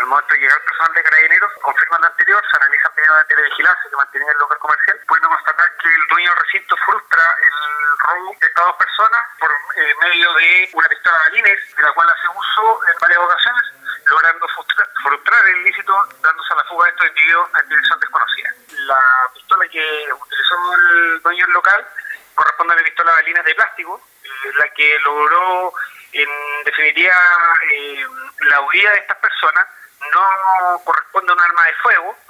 momento de llegar el personal de Carabineros, confirman lo anterior, se analizan medidas de televigilancia que mantienen el local comercial, pueden constatar que el dueño del recinto frustra el robo de estas 2 personas por medio de una pistola balines, de la cual hace uso en varias ocasiones, logrando frustrar el ilícito, dándose a la fuga de estos individuos en dirección desconocida. La pistola que utilizó el dueño del local corresponde a la pistola balines de plástico, la que logró en definitiva la huida de estas personas. No corresponde a un arma de fuego,